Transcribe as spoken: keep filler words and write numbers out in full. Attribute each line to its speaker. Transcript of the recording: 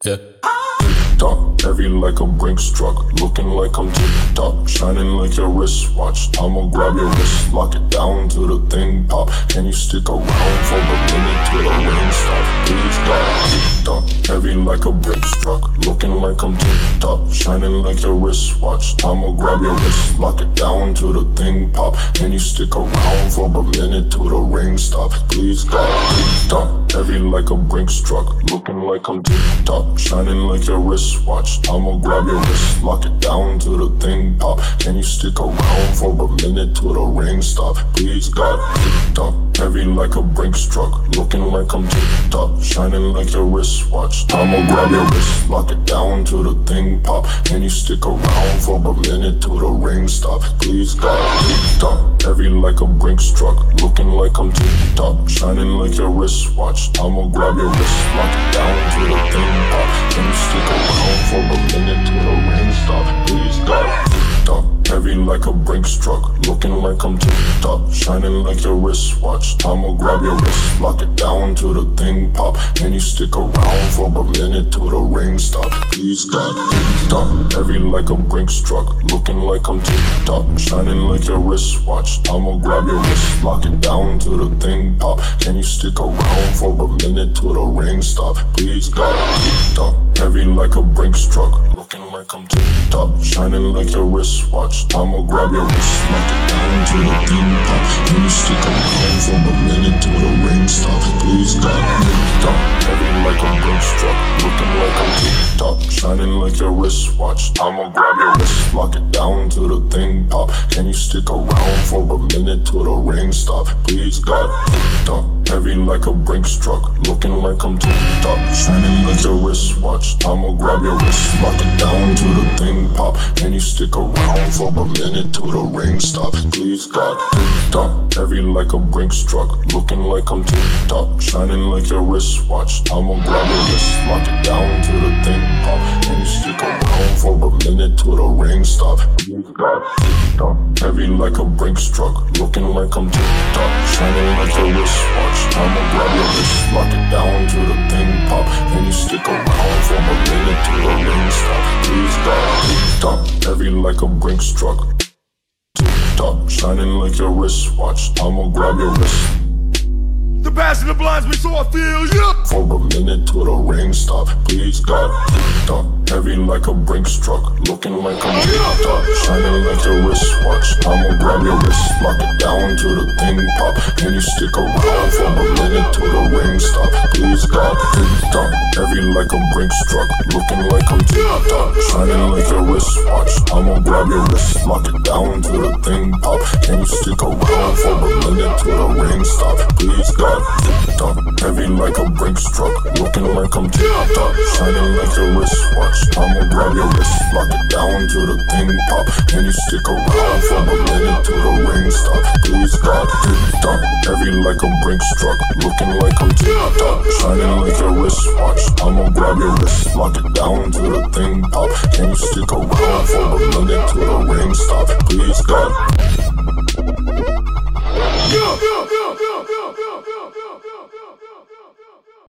Speaker 1: Yeah.
Speaker 2: Top, heavy like a Brinks truck, looking like I'm tip-top, shining like your wristwatch. I'ma grab your wrist, lock it down to the thing pop. Can you stick around for a minute till the rain stop? Please God, tip-top, heavy like a Brinks truck, looking like I'm tip-top, shining like your wristwatch. I'ma grab your wrist, lock it down to the thing pop. Can you stick around for a minute till the rain stop? Please God, tip-top, heavy like a Brinks truck, looking like I'm tip-top, shining like your wristwatch. Watch, I'ma grab your wrist, lock it down to the thing pop. Can you stick around for a minute till the rain stop? Please God, tip-top, heavy like a Brinks truck, looking like I'm tip-top, shining like your wristwatch. I'ma grab your wrist, lock it down to the thing pop. Can you stick around for a minute till the rain stop? Please God, tip-top, heavy like a Brinks truck, looking like I'm tip-top, shining like your wristwatch. I'ma grab your wrist, lock it down to the thing pop. Can you stick around for a minute till the rain stop? Please God, tip-top, heavy like a Brinks truck, looking like I'm tip-top, shining like your wristwatch. I'ma grab your wrist, lock it down to the thing pop. Can you stick around for a minute till the rain stop? Please God, tip-top, heavy like a Brinks truck, looking like I'm tip-top, shining like your wristwatch. I'ma grab your wrist, lock it down to the thing pop. Can you stick around for a minute till the rain stop? Please God, tip-top, heavy like a Brinks truck, looking like I'm tip-top, shining like your wristwatch. I'ma grab your wrist, lock it down to the thing pop. Can you stick around for a minute till the rain stop? Please God, tip-top, heavy like a Brinks truck, looking like I'm tip-top, shining like your wristwatch. I'ma grab your wrist, lock it down to the thing pop. Can you stick around for a minute till the rain stop? Please God, tip-top, heavy like a Brinks truck, looking like I'm tip-top, shining like your wristwatch. I'ma grab your wrist, lock it down to the thing pop. Can you stick around for a minute till the rain stop? Please God, tip-top, heavy like a Brinks truck, looking like I'm tip-top, shining like your wristwatch. I'ma grab your wrist, lock it down to the thing pop. Can you stick around for a minute till the rain stop? Please God, tip-top, heavy like a Brinks truck, looking like I'm tip-top, shining like your wristwatch. I'ma grab your wrist, lock it down to the thing pop. Can you stick around for a minute till the rain stop? Please God, tip-top, heavy like a Brinks truck, tip-top, shining like your wristwatch. I'ma grab your wrist.
Speaker 3: The passion that blinds me so I feel you.
Speaker 2: For a minute till the rain stop. Please God, tip-top, heavy like a Brinks truck, looking like I'm tip-top, shining like your wristwatch. I'ma grab your wrist, lock it down to the thing pop. Can you stick around for a minute till the rain stop? Please God, tip-top, heavy like a Brinks truck, looking like I'm tip-top, shining like your wristwatch. I'ma grab your wrist, lock it down to the thing pop. Can you stick around for a minute till the rain stop? Please God, tip-top, heavy like a Brinks truck, looking like I'm tip-top, shining like your wristwatch. I'ma grab your wrist, lock it down to the thing pop. Can you stick around for a minute till the rain stop? Please God, tip-top, heavy like a Brinks truck, looking like I'm tip-top, shining like your wristwatch. I'ma grab your wrist, lock it down to the thing pop. Can you stick around for a minute till the rain stop? Please God.
Speaker 3: Yeah, yeah, yeah, yeah, yeah.